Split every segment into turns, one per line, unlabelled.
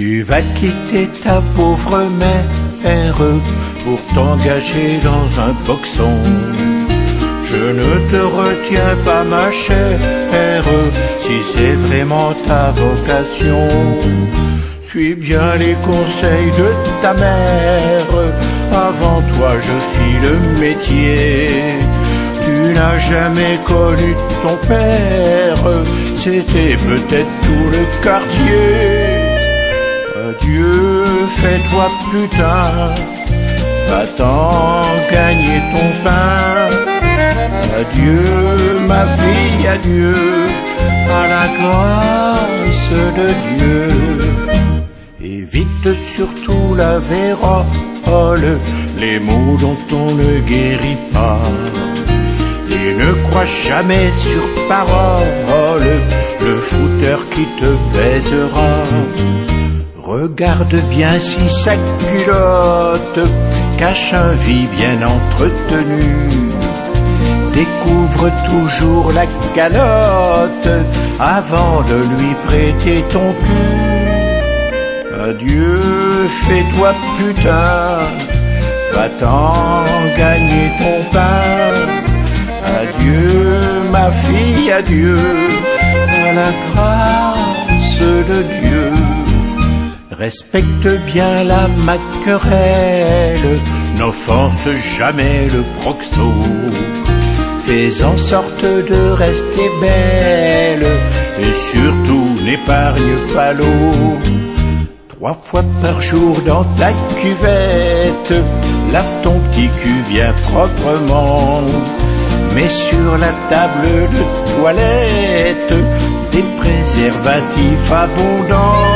Tu vas quitter ta pauvre mère pour t'engager dans un boxon. Je ne te retiens pas, ma chère, si c'est vraiment ta vocation. Suis bien les conseils de ta mère, avant toi je fis le métier. Tu n'as jamais connu ton père, c'était peut-être tout le quartier. Adieu, fais-toi putain, va-t'en gagner ton pain. Adieu, ma fille, adieu, à la grâce de Dieu. Évite surtout la vérole, les mots dont on ne guérit pas. Et ne crois jamais sur parole le fouteur qui te baisera. Regarde bien si sa culotte cache un vie bien entretenu. Découvre toujours la calotte avant de lui prêter ton cul. Adieu, fais-toi putain, va-t'en gagner ton pain. Adieu, ma fille, adieu, à la grâce de Dieu. Respecte bien la maquerelle, n'offense jamais le proxo. Fais en sorte de rester belle, et surtout n'épargne pas l'eau. 3 fois par jour dans ta cuvette, lave ton petit cul bien proprement. Mets sur la table de toilette des préservatifs abondants.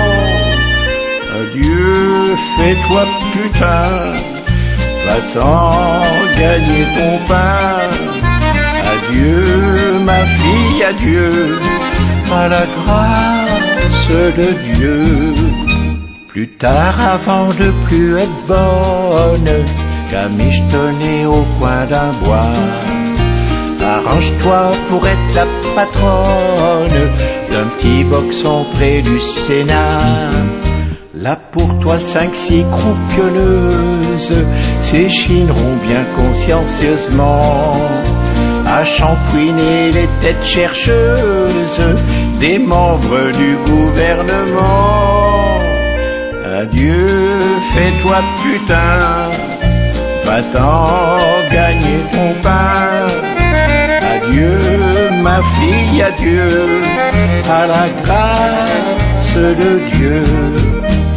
Adieu, fais-toi putain, va-t'en gagner ton pain. Adieu, ma fille, adieu, à la grâce de Dieu. Plus tard, avant de plus être bonne, qu'à michetonner au coin d'un bois, arrange-toi pour être la patronne d'un petit boxon près du Sénat. Là pour toi 5-6 croupionneuses s'échineront bien consciencieusement à shampouiner les têtes chercheuses des membres du gouvernement. Adieu, fais-toi putain, va-t'en gagner ton pain. Adieu, ma fille, adieu, à la grâce de Dieu.